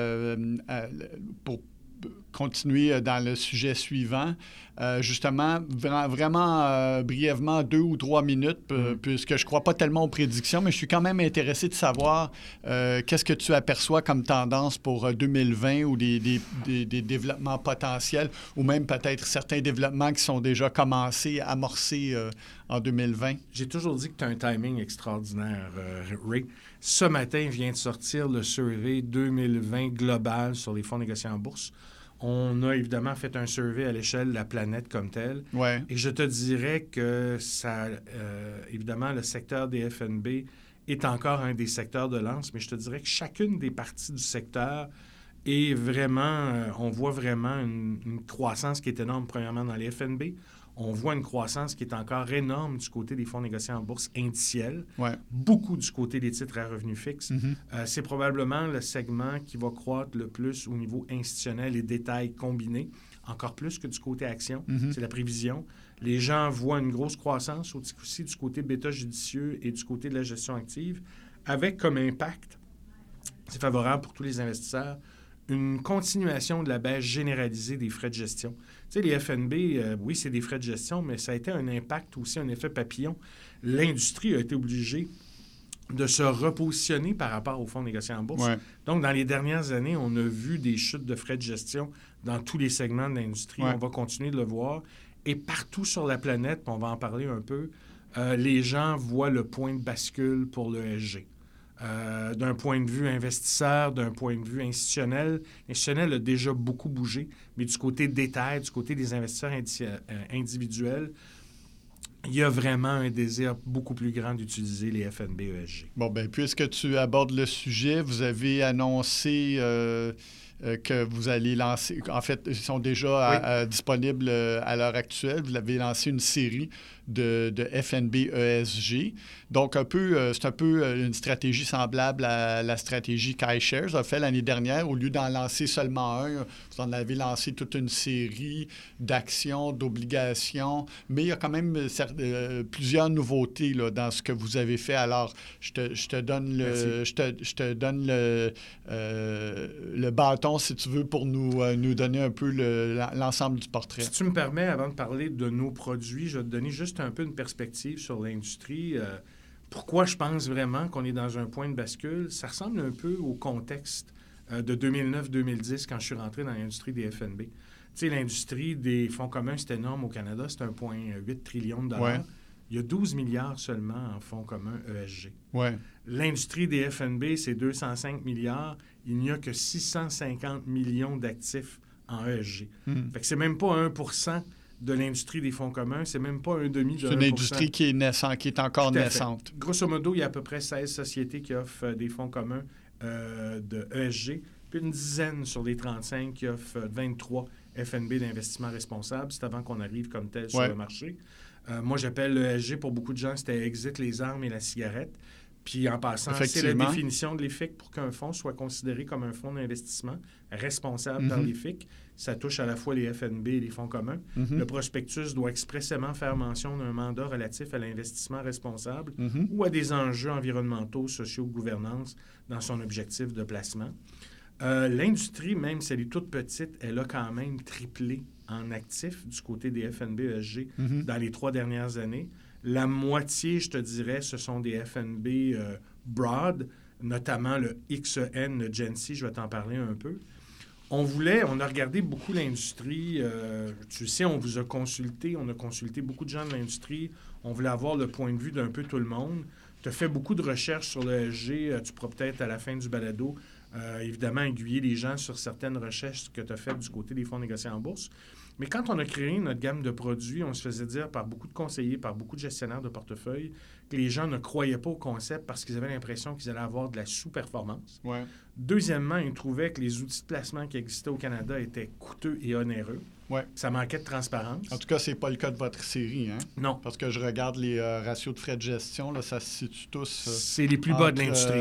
pour continuer dans le sujet suivant, justement, vraiment brièvement, 2 ou 3 minutes, puisque je ne crois pas tellement aux prédictions, mais je suis quand même intéressé de savoir qu'est-ce que tu aperçois comme tendance pour 2020 ou des développements potentiels, ou même peut-être certains développements qui sont déjà commencés, amorcés en 2020. J'ai toujours dit que tu as un timing extraordinaire, Ray. Ce matin vient de sortir le survey 2020 global sur les fonds négociés en bourse. On a évidemment fait un survey à l'échelle de la planète comme telle. Ouais. Et je te dirais que ça, évidemment, le secteur des FNB est encore un des secteurs de lance, mais je te dirais que chacune des parties du secteur est vraiment, on voit vraiment une croissance qui est énorme, premièrement, dans les FNB. On voit une croissance qui est encore énorme du côté des fonds négociés en bourse indiciels, beaucoup du côté des titres à revenus fixes. C'est probablement le segment qui va croître le plus au niveau institutionnel et détail combinés, encore plus que du côté action. C'est la prévision. Les gens voient une grosse croissance aussi du côté bêta judicieux et du côté de la gestion active, avec comme impact, c'est favorable pour tous les investisseurs, une continuation de la baisse généralisée des frais de gestion. Tu sais, les FNB, oui, c'est des frais de gestion, mais ça a été un impact aussi, un effet papillon. L'industrie a été obligée de se repositionner par rapport aux fonds négociés en bourse. Donc, dans les dernières années, on a vu des chutes de frais de gestion dans tous les segments de l'industrie. On va continuer de le voir. Et partout sur la planète, on va en parler un peu, les gens voient le point de bascule pour l'ESG. D'un point de vue investisseur, d'un point de vue institutionnel. L'institutionnel a déjà beaucoup bougé, mais du côté détail, du côté des investisseurs individuels, il y a vraiment un désir beaucoup plus grand d'utiliser les FNB ESG. Bon, bien, puisque tu abordes le sujet, vous avez annoncé que vous allez lancer... En fait, ils sont déjà disponibles à l'heure actuelle. Vous avez lancé une série de FNB ESG. Donc, c'est un peu une stratégie semblable à la stratégie qu'iShares a fait l'année dernière. Au lieu d'en lancer seulement un, vous en avez lancé toute une série d'actions, d'obligations. Mais il y a quand même plusieurs nouveautés là, dans ce que vous avez fait. Alors, je te donne le bâton, si tu veux, pour nous donner un peu l'ensemble du portrait. Si tu me permets, avant de parler de nos produits, je vais te donner juste un peu une perspective sur l'industrie. Pourquoi je pense vraiment qu'on est dans un point de bascule? Ça ressemble un peu au contexte de 2009-2010 quand je suis rentré dans l'industrie des FNB. Tu sais, l'industrie des fonds communs, c'est énorme au Canada, c'est 1,8 trillion de dollars. Il y a 12 milliards seulement en fonds communs ESG. L'industrie des FNB, c'est 205 milliards. Il n'y a que 650 millions d'actifs en ESG. Fait que c'est même pas 1% de l'industrie des fonds communs, c'est même pas un demi de 1%. C'est une industrie qui est naissante, qui est encore naissante. Grosso modo, il y a à peu près 16 sociétés qui offrent des fonds communs de ESG, puis une dizaine sur les 35 qui offrent 23 FNB d'investissement responsable. C'est avant qu'on arrive comme tel sur le marché. Moi, j'appelle l'ESG, pour beaucoup de gens, c'était exit les armes et la cigarette. Puis en passant, c'est la définition de l'EFIC pour qu'un fonds soit considéré comme un fonds d'investissement responsable par l'EFIC. Ça touche à la fois les FNB et les fonds communs. Le prospectus doit expressément faire mention d'un mandat relatif à l'investissement responsable ou à des enjeux environnementaux, sociaux, gouvernance dans son objectif de placement. L'industrie, même si elle est toute petite, elle a quand même triplé en actifs du côté des FNB ESG dans les 3 dernières années. La moitié, je te dirais, ce sont des FNB broad, notamment le XEN, le Gen-C, je vais t'en parler un peu. On a regardé beaucoup l'industrie. Tu sais, on vous a consulté, on a consulté beaucoup de gens de l'industrie. On voulait avoir le point de vue d'un peu tout le monde. Tu as fait beaucoup de recherches sur le ESG. Tu pourras peut-être, à la fin du balado, évidemment, aiguiller les gens sur certaines recherches que tu as faites du côté des fonds négociés en bourse. Mais quand on a créé notre gamme de produits, on se faisait dire par beaucoup de conseillers, par beaucoup de gestionnaires de portefeuille, que les gens ne croyaient pas au concept parce qu'ils avaient l'impression qu'ils allaient avoir de la sous-performance. Ouais. Deuxièmement, ils trouvaient que les outils de placement qui existaient au Canada étaient coûteux et onéreux. Ouais. Ça manquait de transparence. En tout cas, c'est pas le cas de votre série, hein? Non. Parce que je regarde les ratios de frais de gestion, là, ça se situe tous... c'est les plus bas de l'industrie.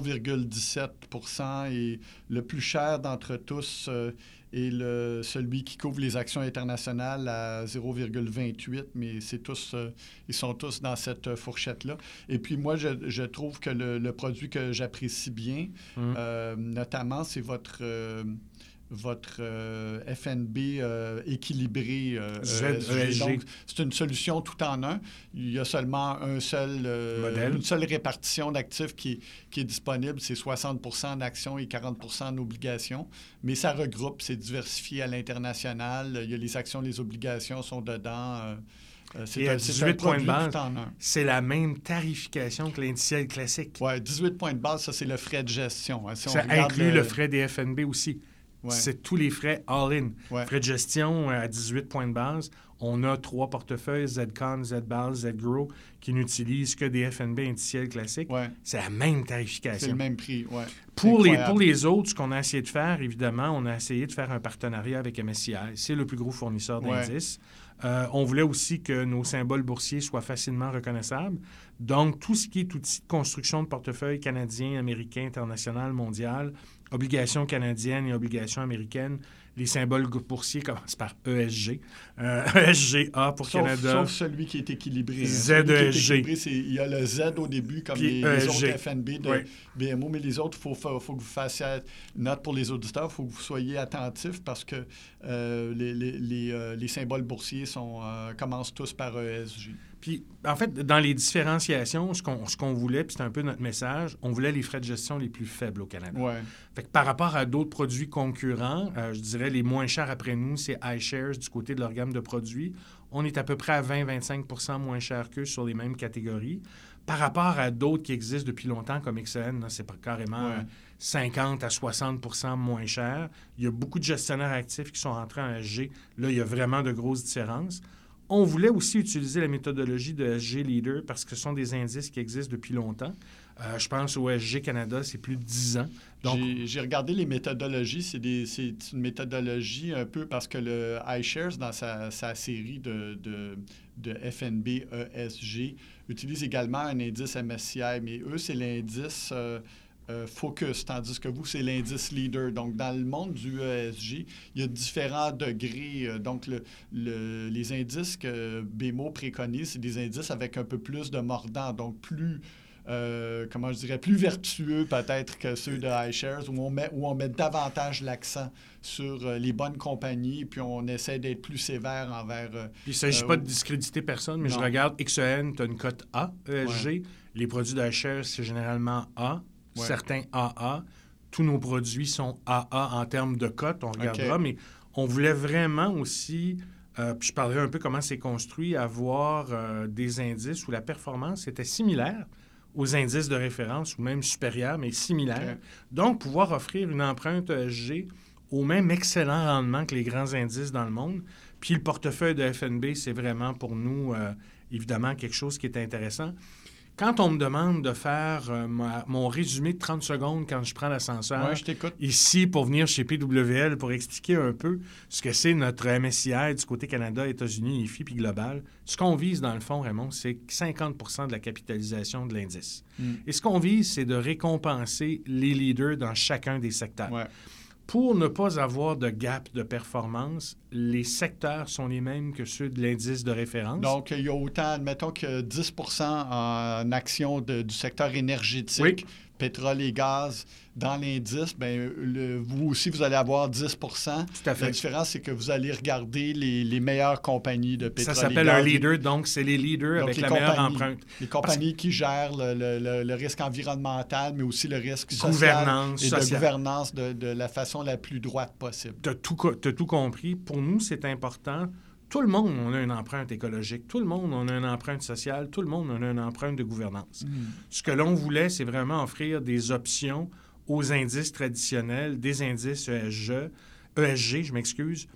0,17 et le plus cher d'entre tous est celui qui couvre les actions internationales à 0,28, mais c'est tous, ils sont tous dans cette fourchette-là. Et puis moi, je trouve que le produit que j'apprécie bien, notamment, c'est votre FNB équilibré. Donc, c'est une solution tout en un. Il y a seulement une seule répartition d'actifs qui est disponible. C'est 60 en actions et 40 en obligations. Mais ça regroupe, c'est diversifié à l'international. Il y a les actions, les obligations sont dedans. C'est à 18 points de base. C'est la même tarification que l'indiciel classique. Oui, 18 points de base, ça, c'est le frais de gestion. Hein. Ça inclut le frais des FNB aussi. Ouais. C'est tous les frais all-in. Ouais. Frais de gestion à 18 points de base. On a 3 portefeuilles, ZCon, ZBAL, ZGROW, qui n'utilisent que des FNB indiciels classiques. Ouais. C'est la même tarification. C'est le même prix, oui. Pour les autres, ce qu'on a essayé de faire, évidemment, on a essayé de faire un partenariat avec MSCI. C'est le plus gros fournisseur d'indices. On voulait aussi que nos symboles boursiers soient facilement reconnaissables. Donc, tout ce qui est outil de construction de portefeuille canadien, américain, international, mondial, obligations canadiennes et obligations américaines, les symboles boursiers commencent par ESG. ESGA pour Canada. Sauf celui qui est équilibré. ZESG. Il y a le Z au début, comme les autres FNB de BMO, mais les autres, il faut que vous fassiez note pour les auditeurs, il faut que vous soyez attentifs parce que les symboles boursiers commencent tous par ESG. Puis, en fait, dans les différenciations, ce qu'on voulait, puis c'est un peu notre message, on voulait les frais de gestion les plus faibles au Canada. Ouais. Fait que par rapport à d'autres produits concurrents, je dirais les moins chers après nous, c'est iShares du côté de leur gamme de produits. On est à peu près à 20-25 moins cher qu'eux sur les mêmes catégories. Par rapport à d'autres qui existent depuis longtemps, comme XN, c'est pas carrément 50 à 60 moins cher. Il y a beaucoup de gestionnaires actifs qui sont rentrés en SG. Là, il y a vraiment de grosses différences. On voulait aussi utiliser la méthodologie de SG Leader parce que ce sont des indices qui existent depuis longtemps. Je pense au SG Canada, c'est plus de 10 ans. Donc, j'ai regardé les méthodologies. C'est une méthodologie un peu parce que le iShares, dans sa série de FNB ESG, utilise également un indice MSCI, mais eux, c'est l'indice... Focus, tandis que vous, c'est l'indice leader. Donc, dans le monde du ESG, il y a différents degrés. Donc, les indices que BMO préconise, c'est des indices avec un peu plus de mordant, donc plus, plus vertueux peut-être que ceux de iShares, où on met davantage l'accent sur les bonnes compagnies, puis on essaie d'être plus sévère envers... Puis il ne s'agit pas de discréditer personne, mais je regarde XEN, tu as une cote A, ESG. Ouais. Les produits d'iShares, c'est généralement A. Ouais. Certains AA. Tous nos produits sont AA en termes de cote, on regardera, mais on voulait vraiment aussi, puis je parlerai un peu comment c'est construit, avoir des indices où la performance était similaire aux indices de référence, ou même supérieure, mais similaire. Okay. Donc, pouvoir offrir une empreinte ESG au même excellent rendement que les grands indices dans le monde. Puis le portefeuille de FNB, c'est vraiment pour nous, évidemment, quelque chose qui est intéressant. Quand on me demande de faire mon résumé de 30 secondes quand je prends l'ascenseur ici pour venir chez PWL pour expliquer un peu ce que c'est notre MSCI du côté Canada, États-Unis, IFI puis global, ce qu'on vise dans le fond, Raymond, c'est 50 de la capitalisation de l'indice. Et ce qu'on vise, c'est de récompenser les leaders dans chacun des secteurs. Ouais. Pour ne pas avoir de gap de performance, les secteurs sont les mêmes que ceux de l'indice de référence. Donc, il y a autant, admettons que 10 en actions du secteur énergétique, pétrole et gaz, dans l'indice, vous aussi, vous allez avoir 10 Tout à fait. La différence, c'est que vous allez regarder les meilleures compagnies de pétrole et gaz. Ça s'appelle un leader, donc c'est les leaders avec la meilleure empreinte. Les compagnies qui gèrent le risque environnemental, mais aussi le risque social de gouvernance de la façon la plus droite possible. Tu as tout compris. Pour nous, c'est important. Tout le monde, on a une empreinte écologique. Tout le monde, on a une empreinte sociale. Tout le monde, on a une empreinte de gouvernance. Ce que l'on voulait, c'est vraiment offrir des options aux indices traditionnels, des indices ESG,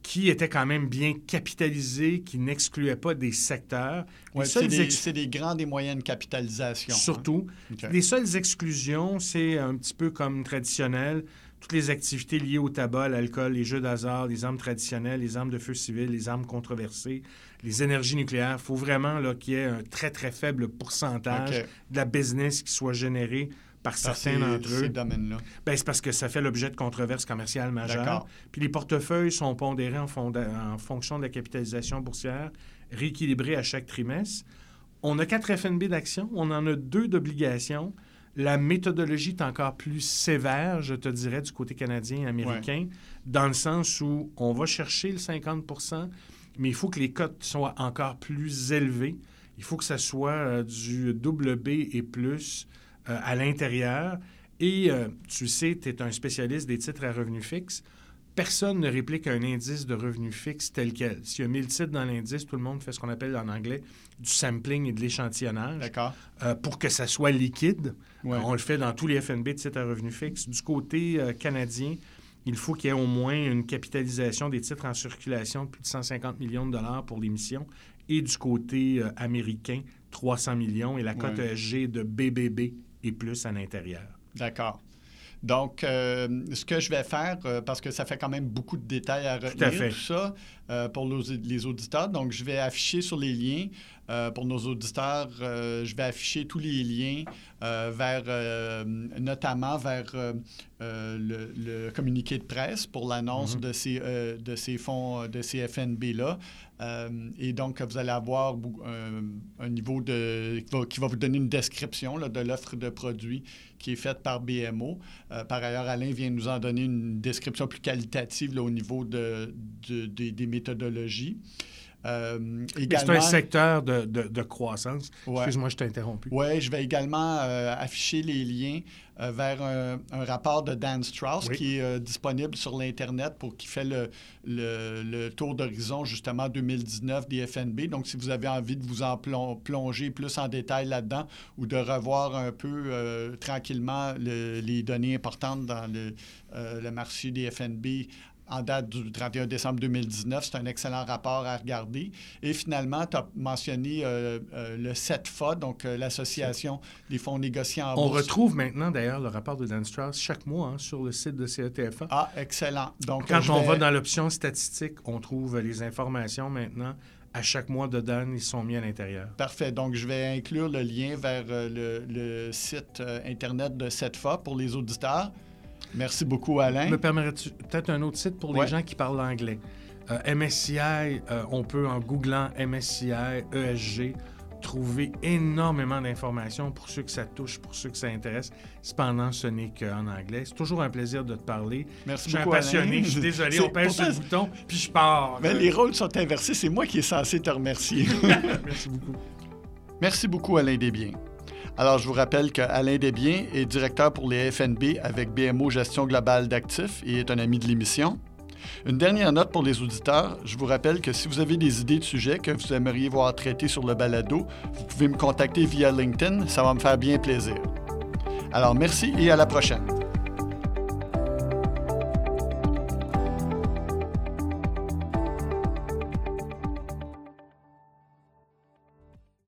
qui étaient quand même bien capitalisés, qui n'excluaient pas des secteurs. Ouais, c'est des grandes et moyennes capitalisations. Surtout. Hein? Okay. Les seules exclusions, c'est un petit peu comme traditionnel. Toutes les activités liées au tabac, l'alcool, les jeux d'hasard, les armes traditionnelles, les armes de feu civil, les armes controversées, les énergies nucléaires. Il faut vraiment là, qu'il y ait un très, très faible pourcentage de la business qui soit générée par certains d'entre eux. Ces domaines-là. Bien, c'est parce que ça fait l'objet de controverses commerciales majeures. Puis les portefeuilles sont pondérés en fonction de la capitalisation boursière, rééquilibrés à chaque trimestre. On a 4 FNB d'actions, on en a 2 d'obligations. La méthodologie est encore plus sévère, je te dirais, du côté canadien et américain, dans le sens où on va chercher le 50 %, mais il faut que les cotes soient encore plus élevées. Il faut que ça soit du double B et plus à l'intérieur. Et tu sais, tu es un spécialiste des titres à revenus fixes. Personne ne réplique un indice de revenus fixes tel quel. S'il y a 1000 titres dans l'indice, tout le monde fait ce qu'on appelle en anglais du sampling et de l'échantillonnage pour que ça soit liquide. Ouais. On le fait dans tous les FNB de titres à revenus fixes. Du côté canadien, il faut qu'il y ait au moins une capitalisation des titres en circulation de plus de 150 millions de dollars pour l'émission. Et du côté américain, 300 millions. Et la cote ESG de BBB et plus à l'intérieur. D'accord. Donc, ce que je vais faire, parce que ça fait quand même beaucoup de détails à retenir, tout ça, pour les auditeurs. Donc, je vais afficher sur les liens. Pour nos auditeurs, je vais afficher tous les liens notamment vers le communiqué de presse pour l'annonce de ces fonds, de ces FNB-là. Et donc, vous allez avoir un niveau qui va vous donner une description là, de l'offre de produits qui est faite par BMO. Par ailleurs, Alain vient nous en donner une description plus qualitative là, au niveau des méthodologies. Également, c'est un secteur de croissance. Excuse-moi, je t'ai interrompu. Oui, je vais également afficher les liens vers un rapport de Dan Strauss qui est disponible sur l'Internet qui fait le tour d'horizon, justement, 2019 des FNB. Donc, si vous avez envie de vous en plonger plus en détail là-dedans ou de revoir un peu tranquillement les données importantes dans le marché des FNB en date du 31 décembre 2019. C'est un excellent rapport à regarder. Et finalement, tu as mentionné le CETFA, donc l'Association des fonds négociés en bourse. On retrouve maintenant, d'ailleurs, le rapport de Dan Strauss chaque mois sur le site de CETFA. Ah, excellent. Donc, quand on va dans l'option statistique, on trouve les informations maintenant. À chaque mois de Dan, ils sont mis à l'intérieur. Parfait. Donc, je vais inclure le lien vers le site Internet de CETFA pour les auditeurs. Merci beaucoup, Alain. Me permettrais-tu peut-être un autre site pour les gens qui parlent anglais? MSCI, on peut, en googlant MSCI, ESG, trouver énormément d'informations pour ceux que ça touche, pour ceux que ça intéresse. Cependant, ce n'est qu'en anglais. C'est toujours un plaisir de te parler. Merci beaucoup, Alain. Je suis un passionné. Je suis désolé, on pèse sur le bouton, puis je pars. Mais les rôles sont inversés. C'est moi qui est censé te remercier. Merci beaucoup. Merci beaucoup, Alain Desbiens. Alors, je vous rappelle qu'Alain Desbiens est directeur pour les FNB avec BMO Gestion globale d'actifs et est un ami de l'émission. Une dernière note pour les auditeurs. Je vous rappelle que si vous avez des idées de sujets que vous aimeriez voir traités sur le balado, vous pouvez me contacter via LinkedIn. Ça va me faire bien plaisir. Alors, merci et à la prochaine.